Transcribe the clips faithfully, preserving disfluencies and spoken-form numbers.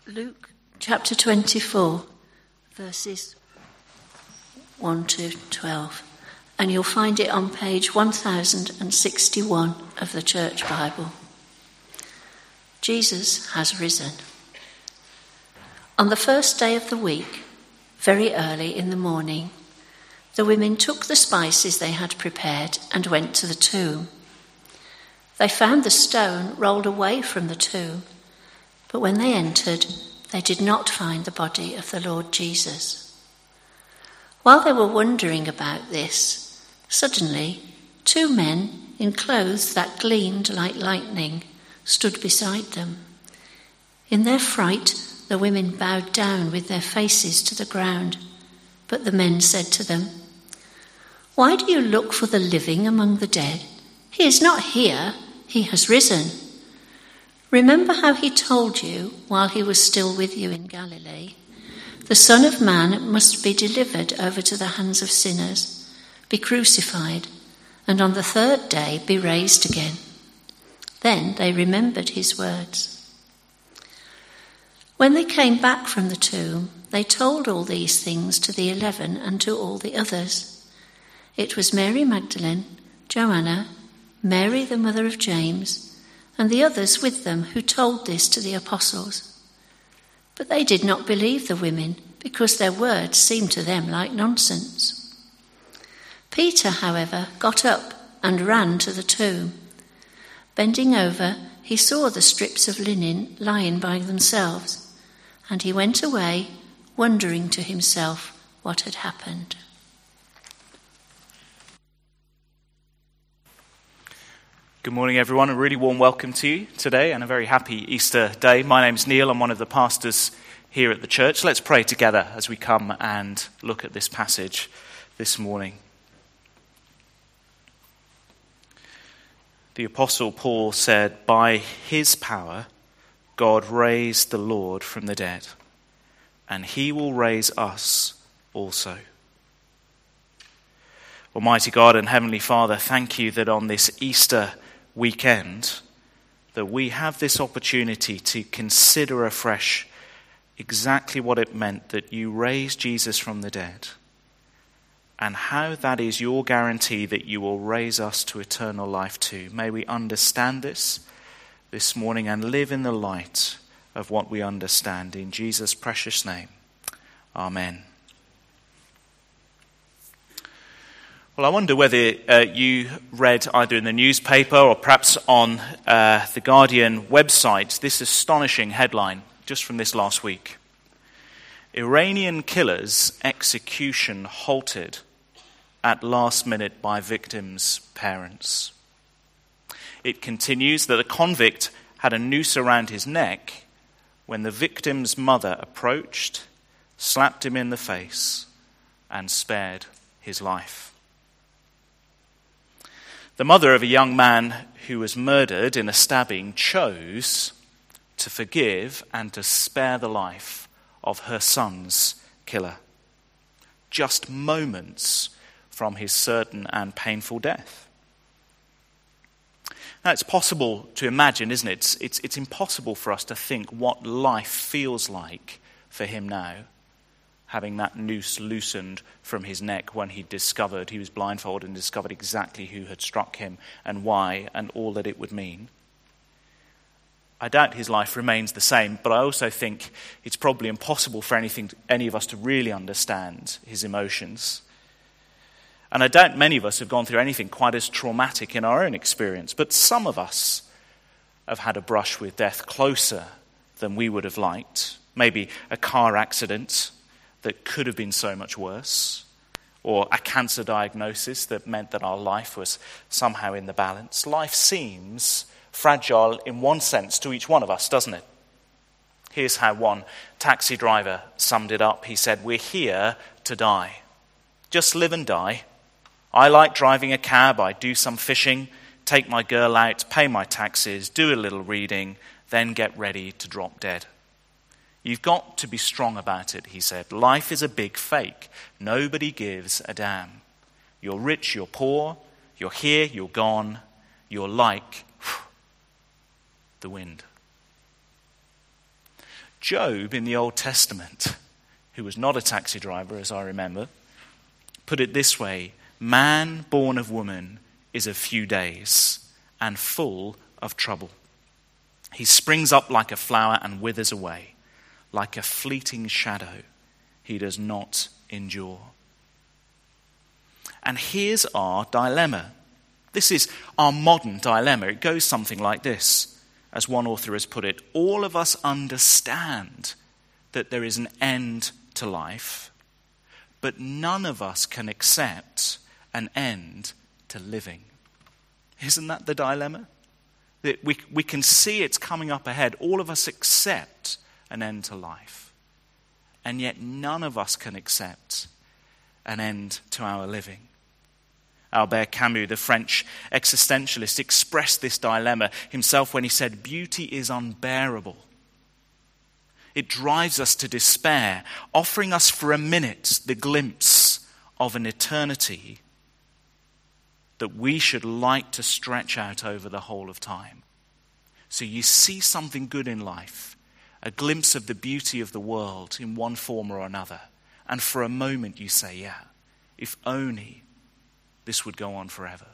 Luke chapter twenty-four, verses one to twelve, and you'll find it on page one thousand sixty-one of the Church Bible. Jesus has risen. On the first day of the week, very early in the morning, the women took the spices they had prepared and went to the tomb. They found the stone rolled away from the tomb, but when they entered, they did not find the body of the Lord Jesus. While they were wondering about this, suddenly two men in clothes that gleamed like lightning stood beside them. In their fright, the women bowed down with their faces to the ground, but the men said to them, "Why do you look for the living among the dead? He is not here, he has risen. Remember how he told you while he was still with you in Galilee, the Son of Man must be delivered over to the hands of sinners, be crucified, and on the third day be raised again." Then they remembered his words. When they came back from the tomb, they told all these things to the eleven and to all the others. It was Mary Magdalene, Joanna, Mary the mother of James, and the others with them who told this to the apostles. But they did not believe the women, because their words seemed to them like nonsense. Peter, however, got up and ran to the tomb. Bending over, he saw the strips of linen lying by themselves, and he went away, wondering to himself what had happened. Good morning, everyone. A really warm welcome to you today and a very happy Easter day. My name's Neil. I'm one of the pastors here at the church. Let's pray together as we come and look at this passage this morning. The Apostle Paul said, "By his power, God raised the Lord from the dead, and he will raise us also." Almighty God and Heavenly Father, thank you that on this Easter weekend that we have this opportunity to consider afresh exactly what it meant that you raised Jesus from the dead and how that is your guarantee that you will raise us to eternal life too. May we understand this this morning and live in the light of what we understand. In Jesus' precious name, amen. Well, I wonder whether uh, you read either in the newspaper or perhaps on uh, the Guardian website this astonishing headline just from this last week. Iranian killer's execution halted at last minute by victim's parents. It continues that the convict had a noose around his neck when the victim's mother approached, slapped him in the face, and spared his life. The mother of a young man who was murdered in a stabbing chose to forgive and to spare the life of her son's killer, just moments from his certain and painful death. Now, it's possible to imagine, isn't it? It's, it's, it's impossible for us to think what life feels like for him now, having that noose loosened from his neck when he discovered, he was blindfolded and discovered exactly who had struck him and why and all that it would mean. I doubt his life remains the same, but I also think it's probably impossible for anything, any of us to really understand his emotions. And I doubt many of us have gone through anything quite as traumatic in our own experience, but some of us have had a brush with death closer than we would have liked. Maybe a car accident that could have been so much worse, or a cancer diagnosis that meant that our life was somehow in the balance. Life seems fragile in one sense to each one of us, doesn't it? Here's how one taxi driver summed it up. He said, "We're here to die. Just live and die. I like driving a cab, I do some fishing, take my girl out, pay my taxes, do a little reading, then get ready to drop dead. You've got to be strong about it," he said. "Life is a big fake. Nobody gives a damn. You're rich, you're poor, you're here, you're gone. You're like whew, the wind." Job in the Old Testament, who was not a taxi driver as I remember, put it this way: man born of woman is of few days and full of trouble. He springs up like a flower and withers away. Like a fleeting shadow, he does not endure. And here's our dilemma. This is our modern dilemma. It goes something like this. As one author has put it, all of us understand that there is an end to life, but none of us can accept an end to living. Isn't that the dilemma? That we, we can see it's coming up ahead. All of us accept an end to life. And yet none of us can accept an end to our living. Albert Camus, the French existentialist, expressed this dilemma himself when he said, "Beauty is unbearable. It drives us to despair, offering us for a minute the glimpse of an eternity that we should like to stretch out over the whole of time." So you see something good in life, a glimpse of the beauty of the world in one form or another, and for a moment you say, yeah, if only this would go on forever.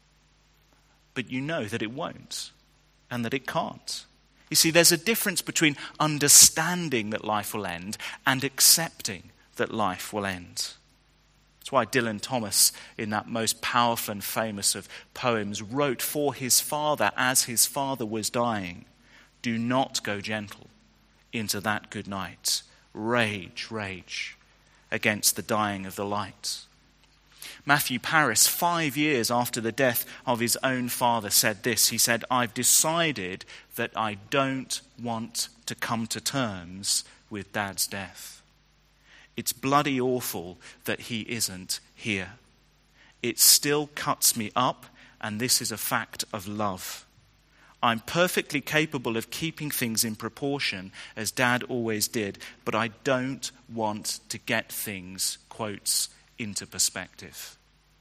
But you know that it won't, and that it can't. You see, there's a difference between understanding that life will end and accepting that life will end. That's why Dylan Thomas, in that most powerful and famous of poems, wrote for his father as his father was dying, "Do not go gentle into that good night. Rage, rage against the dying of the light." Matthew Paris, five years after the death of his own father, said this. He said, "I've decided that I don't want to come to terms with Dad's death. It's bloody awful that he isn't here. It still cuts me up, and this is a fact of love. I'm perfectly capable of keeping things in proportion, as Dad always did, but I don't want to get things," quotes, "into perspective."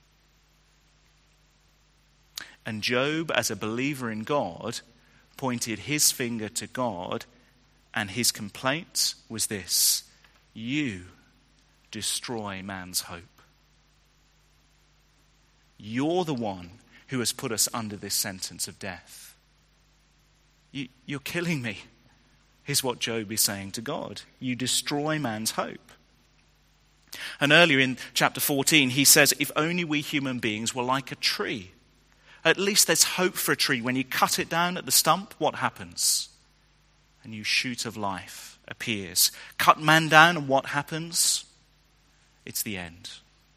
And Job, as a believer in God, pointed his finger to God, and his complaint was this: "You destroy man's hope. You're the one who has put us under this sentence of death. You, you're killing me," is what Job is saying to God. You destroy man's hope. And earlier in chapter fourteen, he says, if only we human beings were like a tree. At least there's hope for a tree. When you cut it down at the stump, what happens? A new shoot of life appears. Cut man down, and what happens? It's the end.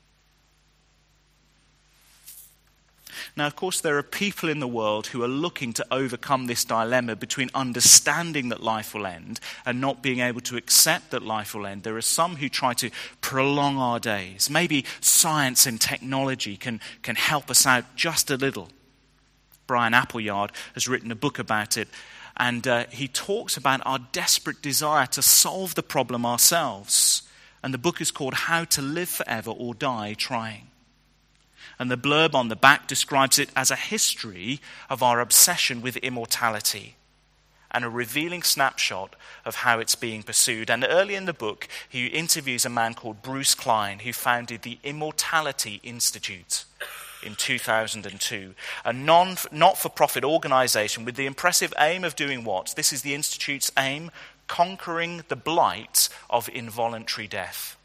Now, of course, there are people in the world who are looking to overcome this dilemma between understanding that life will end and not being able to accept that life will end. There are some who try to prolong our days. Maybe science and technology can, can help us out just a little. Brian Appleyard has written a book about it, and uh, he talks about our desperate desire to solve the problem ourselves. And the book is called How to Live Forever or Die Trying. And the blurb on the back describes it as a history of our obsession with immortality and a revealing snapshot of how it's being pursued. And early in the book, he interviews a man called Bruce Klein, who founded the Immortality Institute in two thousand two, a non, not-for-profit organization with the impressive aim of doing what? This is the Institute's aim: conquering the blight of involuntary death.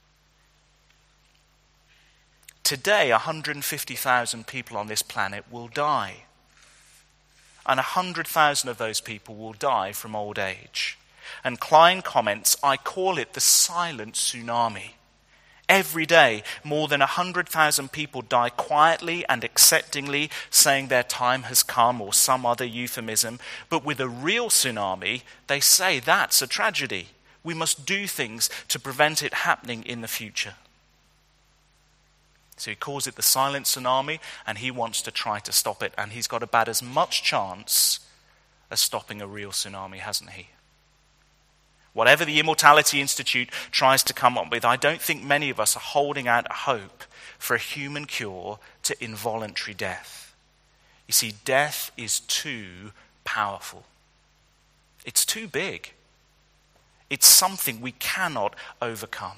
Today, one hundred fifty thousand people on this planet will die. And one hundred thousand of those people will die from old age. And Klein comments, "I call it the silent tsunami. Every day, more than one hundred thousand people die quietly and acceptingly, saying their time has come, or some other euphemism. But with a real tsunami, they say that's a tragedy. We must do things to prevent it happening in the future." So he calls it the silent tsunami, and he wants to try to stop it. And he's got about as much chance as stopping a real tsunami, hasn't he? Whatever the Immortality Institute tries to come up with, I don't think many of us are holding out hope for a human cure to involuntary death. You see, death is too powerful. It's too big. It's something we cannot overcome.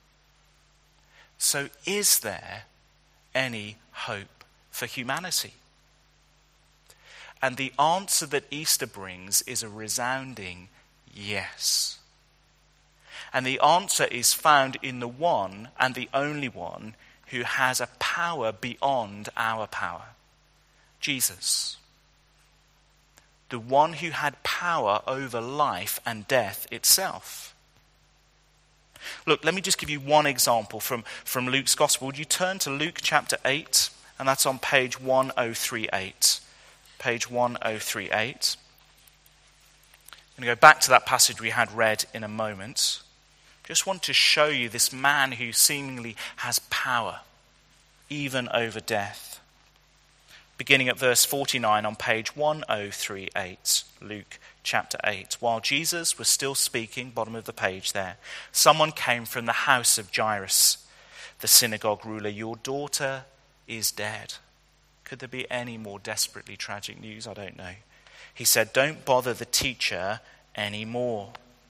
So is there any hope for humanity? And the answer that Easter brings is a resounding yes. And the answer is found in the one and the only one who has a power beyond our power, Jesus. The one who had power over life and death itself. Look, let me just give you one example from, from Luke's Gospel. Would you turn to Luke chapter eight? And that's on page one oh three eight. Page one oh three eight. I'm going to go back to that passage we had read in a moment. Just want to show you this man who seemingly has power, even over death. Beginning at verse forty-nine on page one oh three eight, Luke chapter eight. While Jesus was still speaking, bottom of the page there, someone came from the house of Jairus, the synagogue ruler. Your daughter is dead. Could there be any more desperately tragic news? I don't know. He said, don't bother the teacher anymore.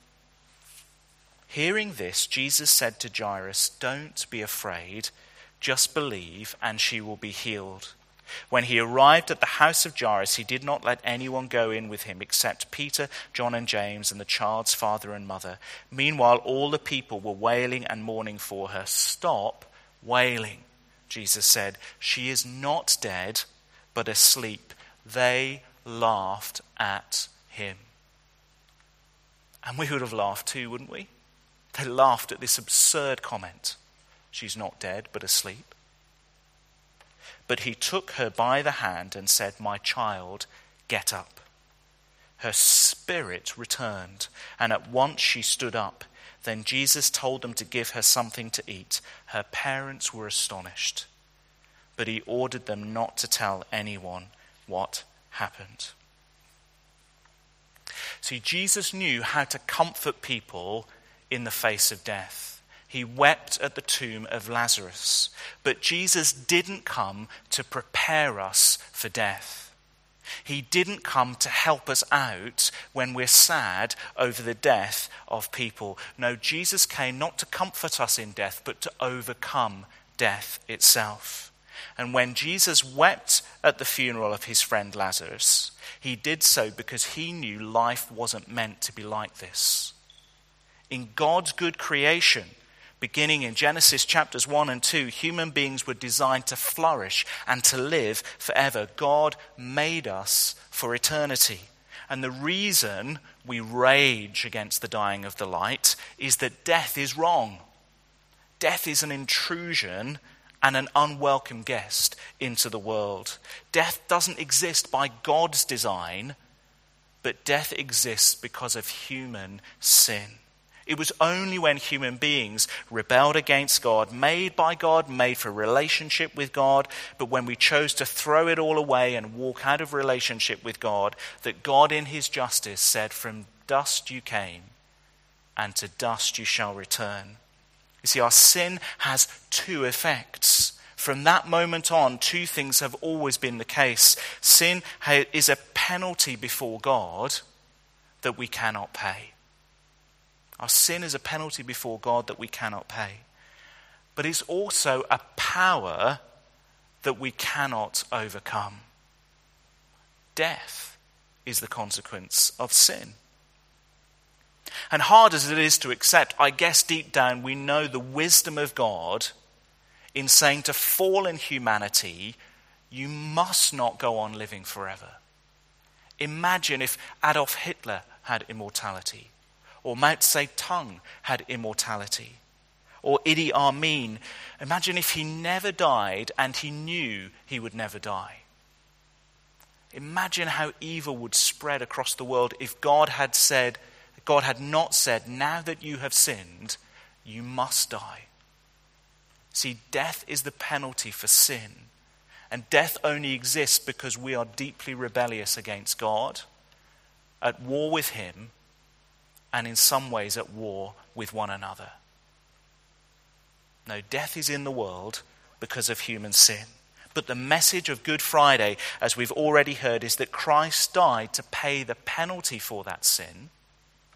Hearing this, Jesus said to Jairus, don't be afraid, just believe and she will be healed. When he arrived at the house of Jairus, he did not let anyone go in with him except Peter, John and James and the child's father and mother. Meanwhile, all the people were wailing and mourning for her. Stop wailing, Jesus said. She is not dead, but asleep. They laughed at him. And we would have laughed too, wouldn't we? They laughed at this absurd comment. She's not dead, but asleep. But he took her by the hand and said, my child, get up. Her spirit returned, and at once she stood up. Then Jesus told them to give her something to eat. Her parents were astonished, but he ordered them not to tell anyone what happened. See, Jesus knew how to comfort people in the face of death. He wept at the tomb of Lazarus. But Jesus didn't come to prepare us for death. He didn't come to help us out when we're sad over the death of people. No, Jesus came not to comfort us in death, but to overcome death itself. And when Jesus wept at the funeral of his friend Lazarus, he did so because he knew life wasn't meant to be like this. In God's good creation, beginning in Genesis chapters one and two, human beings were designed to flourish and to live forever. God made us for eternity. And the reason we rage against the dying of the light is that death is wrong. Death is an intrusion and an unwelcome guest into the world. Death doesn't exist by God's design, but death exists because of human sin. It was only when human beings rebelled against God, made by God, made for relationship with God, but when we chose to throw it all away and walk out of relationship with God, that God in his justice said, from dust you came, and to dust you shall return. You see, our sin has two effects. From that moment on, two things have always been the case. Sin is a penalty before God that we cannot pay. Our sin is a penalty before God that we cannot pay. But it's also a power that we cannot overcome. Death is the consequence of sin. And hard as it is to accept, I guess deep down we know the wisdom of God in saying to fallen humanity, you must not go on living forever. Imagine if Adolf Hitler had immortality. Or Mao Zedong had immortality. Or Idi Amin. Imagine if he never died and he knew he would never die. Imagine how evil would spread across the world if God had said, God had not said, now that you have sinned, you must die. See, death is the penalty for sin. And death only exists because we are deeply rebellious against God, at war with him, and in some ways at war with one another. No, death is in the world because of human sin. But the message of Good Friday, as we've already heard, is that Christ died to pay the penalty for that sin,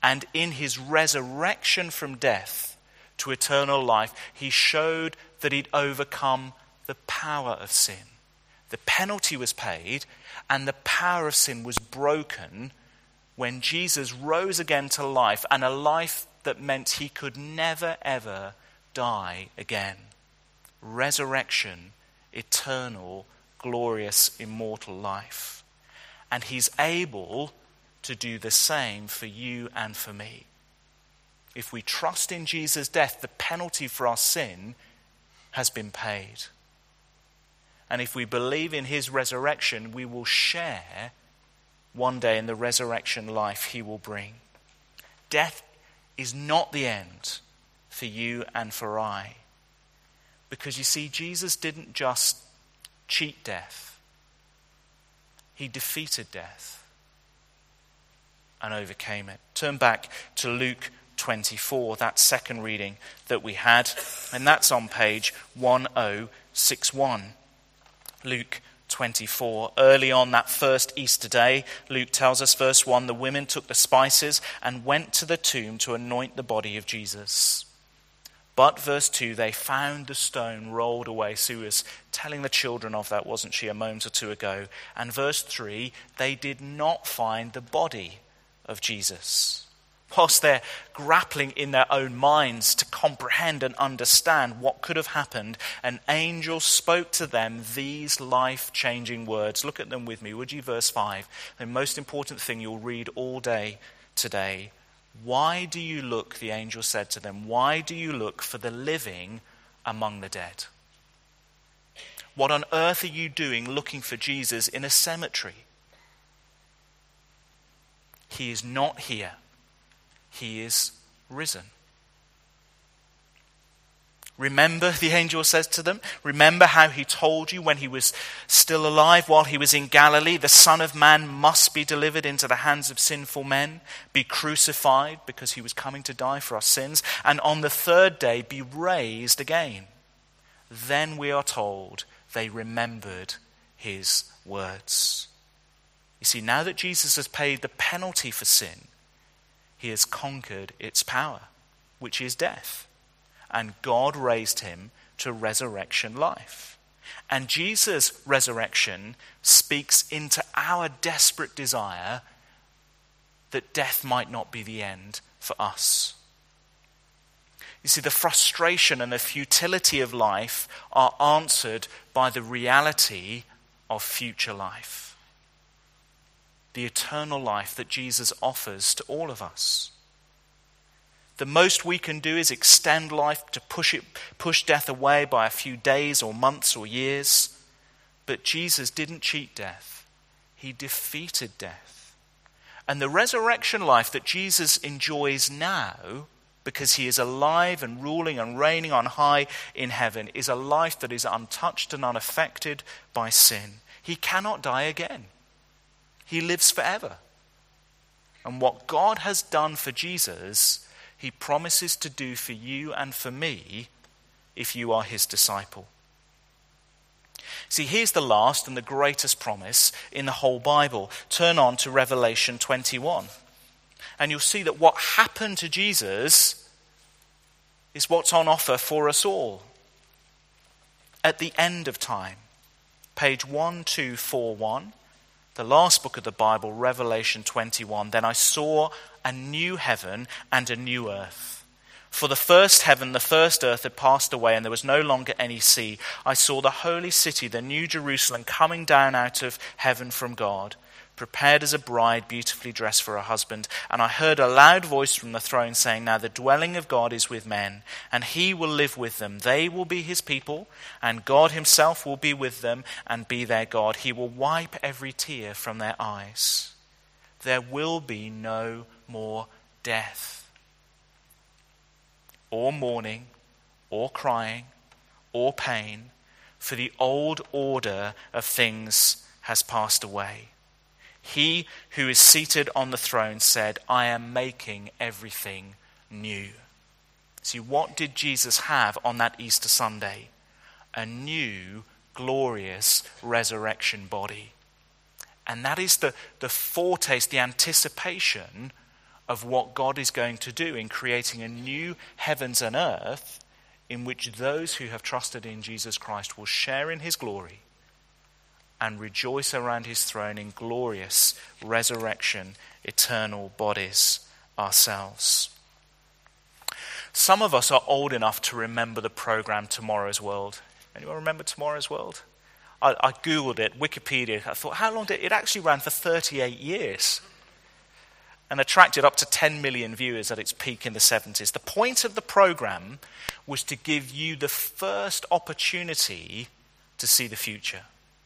And in his resurrection from death to eternal life, he showed that he'd overcome the power of sin. The penalty was paid, and the power of sin was broken when Jesus rose again to life, and a life that meant he could never ever die again. Resurrection, eternal, glorious, immortal life. And he's able to do the same for you and for me. If we trust in Jesus' death, the penalty for our sin has been paid. And if we believe in his resurrection, we will share one day in the resurrection life he will bring. Death is not the end for you and for I. Because you see, Jesus didn't just cheat death. He defeated death and overcame it. Turn back to Luke twenty-four, that second reading that we had, and that's on page ten sixty-one. Luke twenty-four. Early on that first Easter day, Luke tells us, verse one, the women took the spices and went to the tomb to anoint the body of Jesus. But, verse two, they found the stone rolled away. Sue was telling the children of that, wasn't she, a moment or two ago. And verse three, they did not find the body of Jesus. Whilst they're grappling in their own minds to comprehend and understand what could have happened, an angel spoke to them these life-changing words. Look at them with me, would you? Verse five, the most important thing you'll read all day today. Why do you look, the angel said to them, why do you look for the living among the dead? What on earth are you doing looking for Jesus in a cemetery? He is not here. He is risen. Remember, the angel says to them, remember how he told you when he was still alive while he was in Galilee, the Son of Man must be delivered into the hands of sinful men, be crucified because he was coming to die for our sins, and on the third day be raised again. Then we are told they remembered his words. You see, now that Jesus has paid the penalty for sin, he has conquered its power, which is death. And God raised him to resurrection life. And Jesus' resurrection speaks into our desperate desire that death might not be the end for us. You see, the frustration and the futility of life are answered by the reality of future life. The eternal life that Jesus offers to all of us. The most we can do is extend life to push it, push death away by a few days or months or years. But Jesus didn't cheat death. He defeated death. And the resurrection life that Jesus enjoys now, because he is alive and ruling and reigning on high in heaven, is a life that is untouched and unaffected by sin. He cannot die again. He lives forever. And what God has done for Jesus, he promises to do for you and for me if you are his disciple. See, here's the last and the greatest promise in the whole Bible. Turn on to Revelation twenty-one. And you'll see that what happened to Jesus is what's on offer for us all. At the end of time, page twelve forty-one, the last book of the Bible, Revelation twenty-one, then I saw a new heaven and a new earth. For the first heaven, the first earth had passed away, and there was no longer any sea. I saw the holy city, the new Jerusalem, coming down out of heaven from God, prepared as a bride beautifully dressed for her husband. And I heard a loud voice from the throne saying, now the dwelling of God is with men, and he will live with them. They will be his people, and God himself will be with them and be their God. He will wipe every tear from their eyes. There will be no more death, or mourning, or crying, or pain, for the old order of things has passed away. He who is seated on the throne said, I am making everything new. See, what did Jesus have on that Easter Sunday? A new, glorious resurrection body. And that is the, the foretaste, the anticipation of what God is going to do in creating a new heavens and earth in which those who have trusted in Jesus Christ will share in his glory and rejoice around his throne in glorious resurrection, eternal bodies ourselves. Some of us are old enough to remember the program Tomorrow's World. Anyone remember Tomorrow's World? I, I Googled it, Wikipedia. I thought, how long did it? It actually ran for thirty-eight years and attracted up to ten million viewers at its peak in the seventies. The point of the program was to give you the first opportunity to see the future.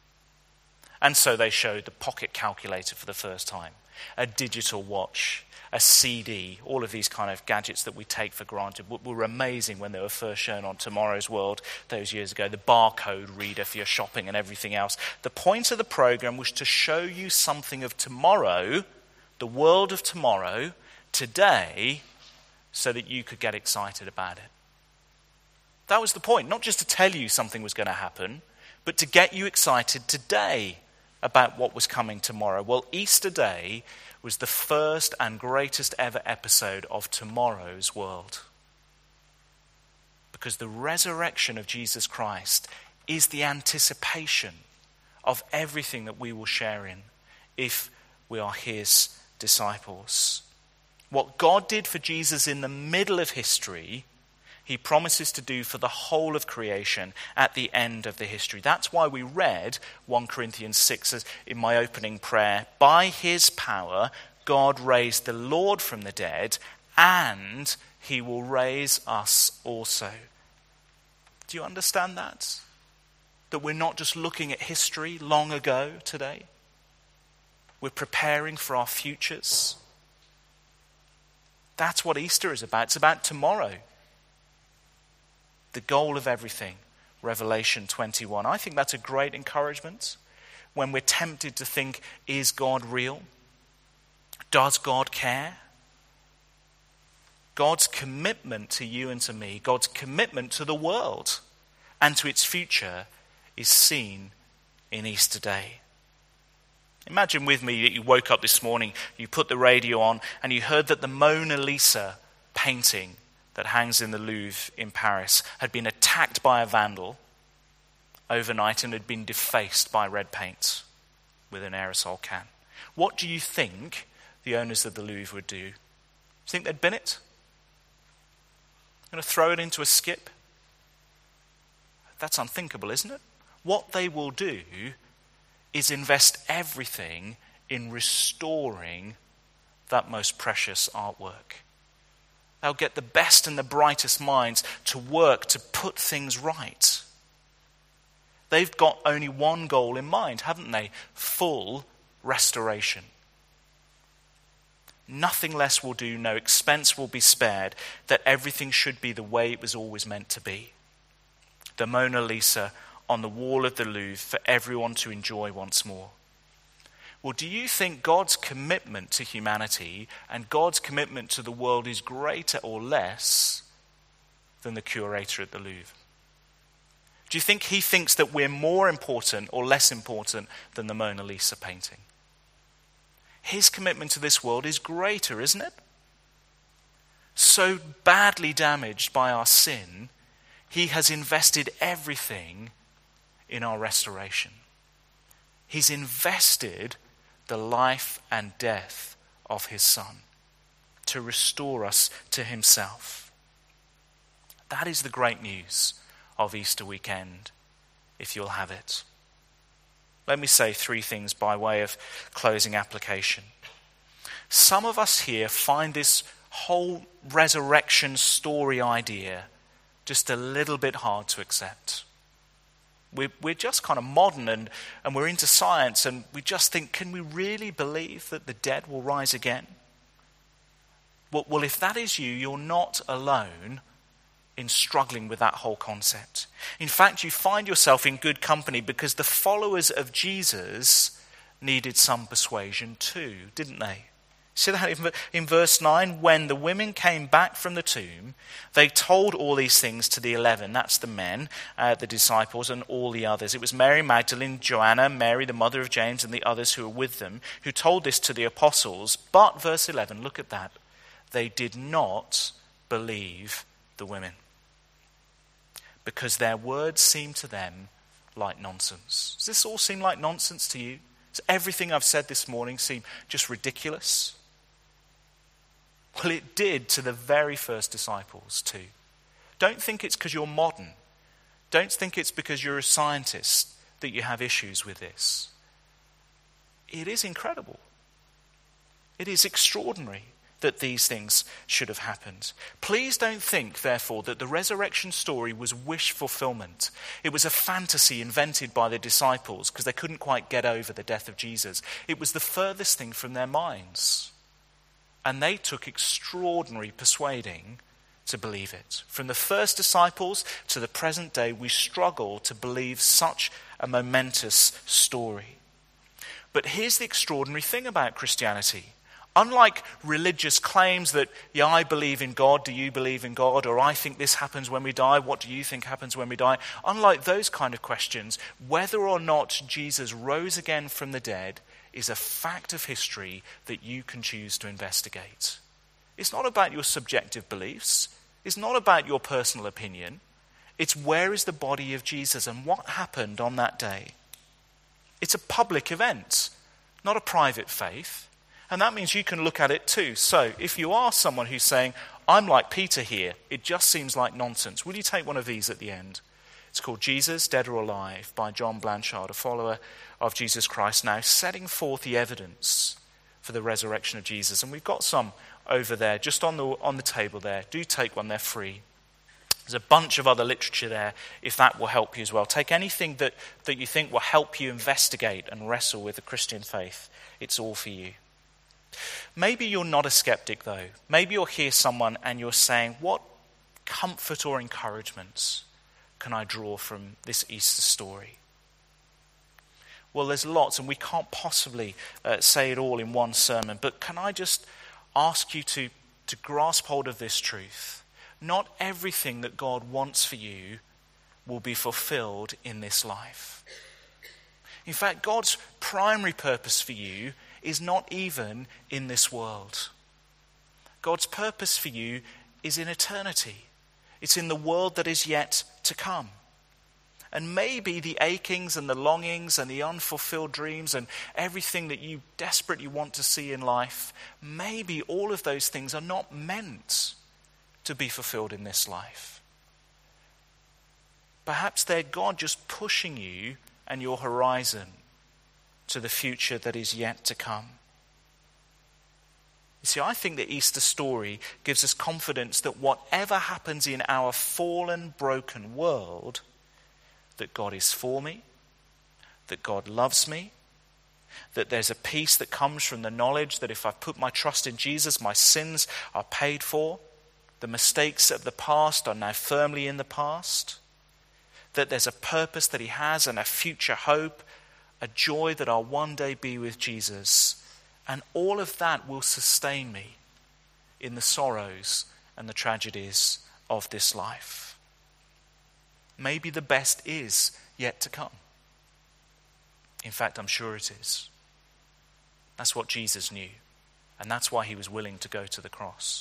And so they showed the pocket calculator for the first time, a digital watch, a C D, all of these kind of gadgets that we take for granted were amazing when they were first shown on Tomorrow's World those years ago, the barcode reader for your shopping and everything else. The point of the program was to show you something of tomorrow, the world of tomorrow, today, so that you could get excited about it. That was the point, not just to tell you something was going to happen, but to get you excited today about what was coming tomorrow. Well, Easter Day was the first and greatest ever episode of Tomorrow's World. Because the resurrection of Jesus Christ is the anticipation of everything that we will share in if we are his disciples. What God did for Jesus in the middle of history, he promises to do for the whole of creation at the end of the history. That's why we read First Corinthians six in my opening prayer. By his power, God raised the Lord from the dead, and he will raise us also. Do you understand that? That we're not just looking at history long ago today. We're preparing for our futures. That's what Easter is about. It's about tomorrow. The goal of everything, Revelation twenty-one. I think that's a great encouragement when we're tempted to think, is God real? Does God care? God's commitment to you and to me, God's commitment to the world and to its future is seen in Easter Day. Imagine with me that you woke up this morning, you put the radio on, and you heard that the Mona Lisa painting that hangs in the Louvre in Paris had been attacked by a vandal overnight and had been defaced by red paint with an aerosol can. What do you think the owners of the Louvre would do? Do you think they'd bin it? Going to throw it into a skip? That's unthinkable, isn't it? What they will do is invest everything in restoring that most precious artwork. They'll get the best and the brightest minds to work to put things right. They've got only one goal in mind, haven't they? Full restoration. Nothing less will do, no expense will be spared, that everything should be the way it was always meant to be. The Mona Lisa on the wall of the Louvre for everyone to enjoy once more. Well, do you think God's commitment to humanity and God's commitment to the world is greater or less than the curator at the Louvre? Do you think he thinks that we're more important or less important than the Mona Lisa painting? His commitment to this world is greater, isn't it? So badly damaged by our sin, he has invested everything in our restoration. He's invested the life and death of his Son to restore us to himself. That is the great news of Easter weekend, if you'll have it. Let me say three things by way of closing application. Some of us here find this whole resurrection story idea just a little bit hard to accept. We're, we're just kind of modern and, and we're into science, and we just think, can we really believe that the dead will rise again? Well, well, if that is you, you're not alone in struggling with that whole concept. In fact, you find yourself in good company because the followers of Jesus needed some persuasion too, didn't they? See that in verse nine? When the women came back from the tomb, they told all these things to the eleven. That's the men, uh, the disciples, and all the others. It was Mary Magdalene, Joanna, Mary, the mother of James, and the others who were with them, who told this to the apostles. But, verse eleven, look at that. they did not believe the women, because their words seemed to them like nonsense. Does this all seem like nonsense to you? Does everything I've said this morning seem just ridiculous? Well, it did to the very first disciples too. Don't think it's because you're modern. Don't think it's because you're a scientist that you have issues with this. It is incredible. It is extraordinary that these things should have happened. Please don't think, therefore, that the resurrection story was wish fulfillment. It was a fantasy invented by the disciples because they couldn't quite get over the death of Jesus. It was the furthest thing from their minds. And they took extraordinary persuading to believe it. From the first disciples to the present day, we struggle to believe such a momentous story. But here's the extraordinary thing about Christianity. Unlike religious claims that, yeah, I believe in God, do you believe in God? Or I think this happens when we die, what do you think happens when we die? Unlike those kind of questions, whether or not Jesus rose again from the dead is a fact of history that you can choose to investigate. It's not about your subjective beliefs. It's not about your personal opinion. It's where is the body of Jesus and what happened on that day. It's a public event, not a private faith. And that means you can look at it too. So if you are someone who's saying, I'm like Peter here, it just seems like nonsense, will you take one of these at the end? It's called Jesus, Dead or Alive by John Blanchard, a follower of Jesus Christ now, setting forth the evidence for the resurrection of Jesus. And we've got some over there, just on the on the table there. Do take one, they're free. There's a bunch of other literature there, if that will help you as well. Take anything that, that you think will help you investigate and wrestle with the Christian faith. It's all for you. Maybe you're not a skeptic though. Maybe you'll hear someone and you're saying, what comfort or encouragement can I draw from this Easter story? Well, there's lots, and we can't possibly uh, say it all in one sermon, but can I just ask you to, to grasp hold of this truth? Not everything that God wants for you will be fulfilled in this life. In fact, God's primary purpose for you is not even in this world. God's purpose for you is in eternity. It's in the world that is yet to come. And maybe the achings and the longings and the unfulfilled dreams and everything that you desperately want to see in life, maybe all of those things are not meant to be fulfilled in this life. Perhaps they're God just pushing you and your horizon to the future that is yet to come. You see, I think the Easter story gives us confidence that whatever happens in our fallen, broken world, that God is for me, that God loves me, that there's a peace that comes from the knowledge that if I put my trust in Jesus, my sins are paid for, the mistakes of the past are now firmly in the past, that there's a purpose that he has and a future hope, a joy that I'll one day be with Jesus. And all of that will sustain me in the sorrows and the tragedies of this life. Maybe the best is yet to come. In fact, I'm sure it is. That's what Jesus knew. And that's why he was willing to go to the cross.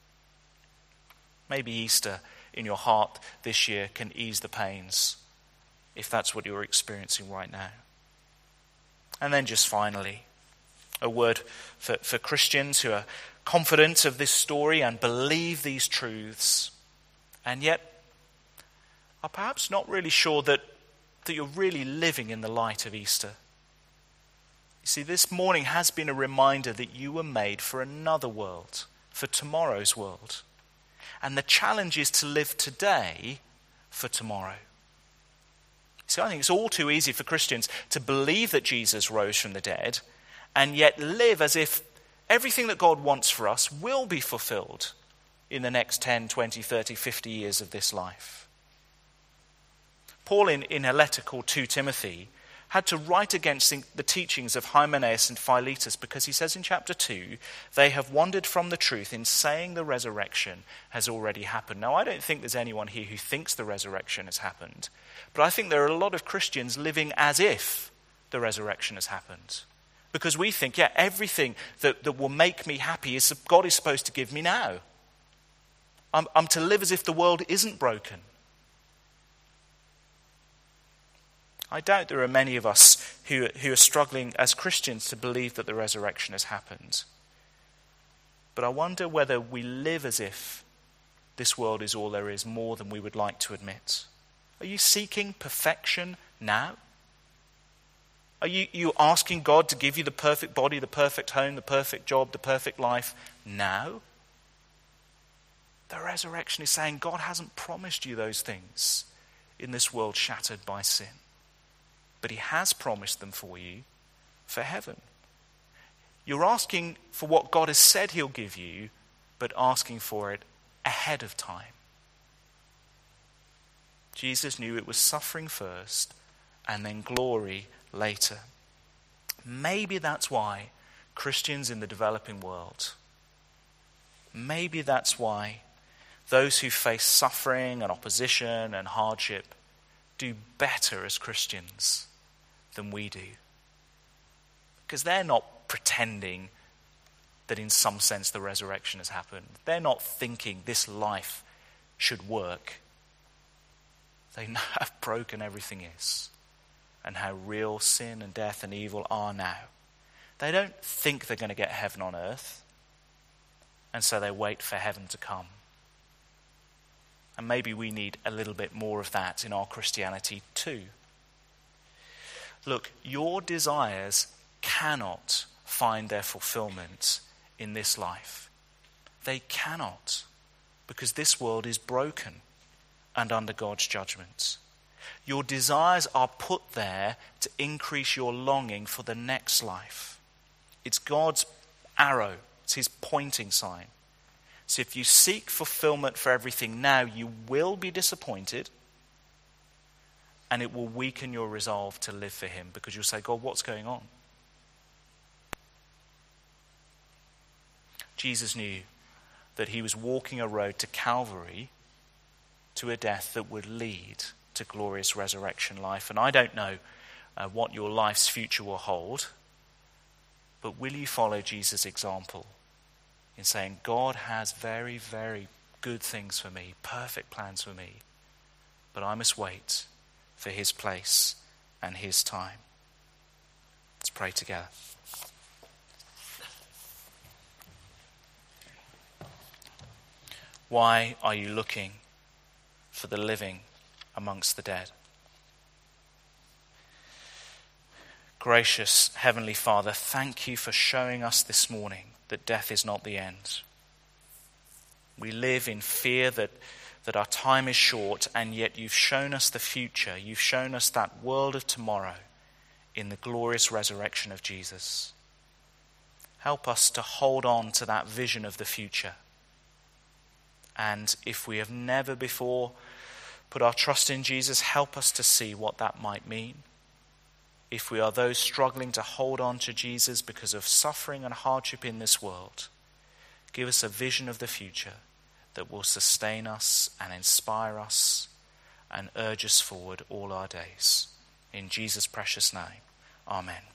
Maybe Easter in your heart this year can ease the pains, if that's what you're experiencing right now. And then just finally, a word for, for Christians who are confident of this story and believe these truths, and yet are perhaps not really sure that, that you're really living in the light of Easter. You see, this morning has been a reminder that you were made for another world, for tomorrow's world. And the challenge is to live today for tomorrow. See, I think it's all too easy for Christians to believe that Jesus rose from the dead and yet live as if everything that God wants for us will be fulfilled in the next ten, twenty, thirty, fifty years of this life. Paul, in, in a letter called Second Timothy, had to write against the teachings of Hymenaeus and Philetus because he says in chapter two, they have wandered from the truth in saying the resurrection has already happened. Now, I don't think there's anyone here who thinks the resurrection has happened, but I think there are a lot of Christians living as if the resurrection has happened. Because we think, yeah, everything that, that will make me happy is God is supposed to give me now. I'm, I'm to live as if the world isn't broken. I doubt there are many of us who, who are struggling as Christians to believe that the resurrection has happened. But I wonder whether we live as if this world is all there is, more than we would like to admit. Are you seeking perfection now? Are you, you asking God to give you the perfect body, the perfect home, the perfect job, the perfect life now? The resurrection is saying God hasn't promised you those things in this world shattered by sin. But he has promised them for you for heaven. You're asking for what God has said he'll give you, but asking for it ahead of time. Jesus knew it was suffering first and then glory later. Maybe that's why Christians in the developing world, maybe that's why those who face suffering and opposition and hardship do better as Christians than we do. Because they're not pretending that in some sense the resurrection has happened. They're not thinking this life should work. They know how broken everything is and how real sin and death and evil are now. They don't think they're going to get heaven on earth, and so they wait for heaven to come. And maybe we need a little bit more of that in our Christianity too. Look, your desires cannot find their fulfillment in this life. They cannot, because this world is broken and under God's judgment. Your desires are put there to increase your longing for the next life. It's God's arrow. It's his pointing sign. So if you seek fulfillment for everything now, you will be disappointed, and it will weaken your resolve to live for him, because you'll say, God, what's going on? Jesus knew that he was walking a road to Calvary, to a death that would lead to glorious resurrection life. And I don't know uh, what your life's future will hold, but will you follow Jesus' example in saying, God has very, very good things for me, perfect plans for me, but I must wait for his place and his time. Let's pray together. Why are you looking for the living amongst the dead? Gracious Heavenly Father, thank you for showing us this morning that death is not the end. We live in fear that, that our time is short, and yet you've shown us the future. You've shown us that world of tomorrow in the glorious resurrection of Jesus. Help us to hold on to that vision of the future. And if we have never before put our trust in Jesus, help us to see what that might mean. If we are those struggling to hold on to Jesus because of suffering and hardship in this world, give us a vision of the future that will sustain us and inspire us and urge us forward all our days. In Jesus' precious name, amen.